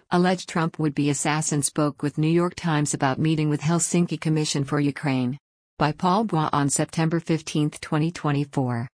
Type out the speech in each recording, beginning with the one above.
Alleged Trump would-be assassin spoke with New York Times about meeting with Helsinki Commission for Ukraine. By Paul Bois on September 15, 2024.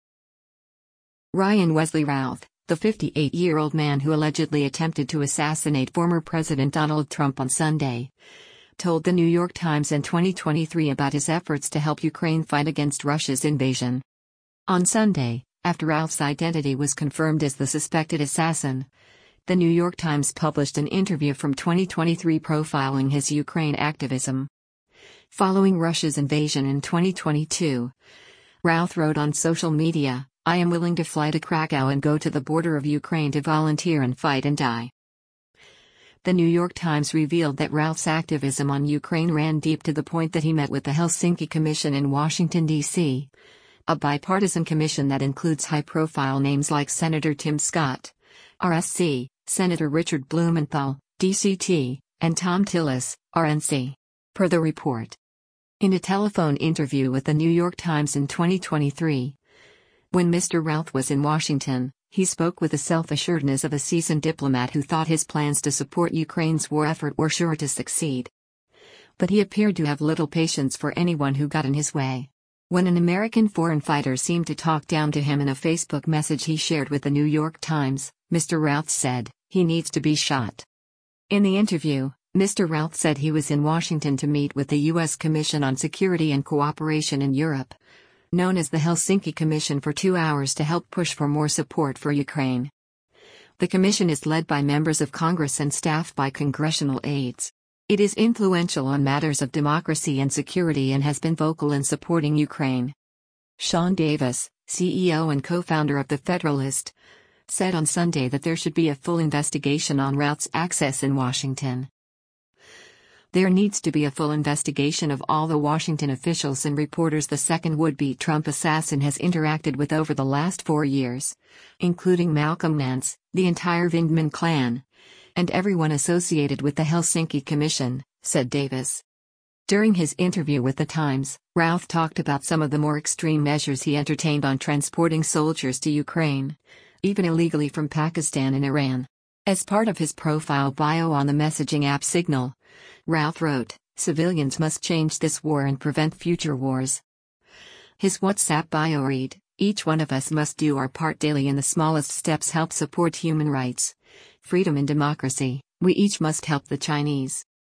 Ryan Wesley Routh, the 58-year-old man who allegedly attempted to assassinate former President Donald Trump on Sunday, told the New York Times in 2023 about his efforts to help Ukraine fight against Russia's invasion. On Sunday, after Routh's identity was confirmed as the suspected assassin, the New York Times published an interview from 2023 profiling his Ukraine activism. Following Russia's invasion in 2022, Routh wrote on social media, "I am willing to fly to Krakow and go to the border of Ukraine to volunteer and fight and die." The New York Times revealed that Routh's activism on Ukraine ran deep to the point that he met with the Helsinki Commission in Washington, D.C., a bipartisan commission that includes high-profile names like Senator Tim Scott, RSC, Senator Richard Blumenthal, DCT, and Thom Tillis, RNC. Per the report. In a telephone interview with the New York Times in 2023, when Mr. Routh was in Washington, he spoke with the self-assuredness of a seasoned diplomat who thought his plans to support Ukraine's war effort were sure to succeed. But he appeared to have little patience for anyone who got in his way. When an American foreign fighter seemed to talk down to him in a Facebook message he shared with the New York Times, Mr. Routh said, "He needs to be shot." In the interview, Mr. Routh said he was in Washington to meet with the U.S. Commission on Security and Cooperation in Europe, known as the Helsinki Commission, for 2 hours to help push for more support for Ukraine. The commission is led by members of Congress and staffed by congressional aides. It is influential on matters of democracy and security and has been vocal in supporting Ukraine. Sean Davis, CEO and co-founder of The Federalist, said on Sunday that there should be a full investigation on Routh's access in Washington. "There needs to be a full investigation of all the Washington officials and reporters the second would-be Trump assassin has interacted with over the last 4 years, including Malcolm Nance, the entire Vindman clan, and everyone associated with the Helsinki Commission," said Davis. During his interview with The Times, Routh talked about some of the more extreme measures he entertained on transporting soldiers to Ukraine, even illegally from Pakistan and Iran. As part of his profile bio on the messaging app Signal, Routh wrote, "Civilians must change this war and prevent future wars." His WhatsApp bio read, "Each one of us must do our part daily, and the smallest steps help support human rights, freedom and democracy. We each must help the Chinese."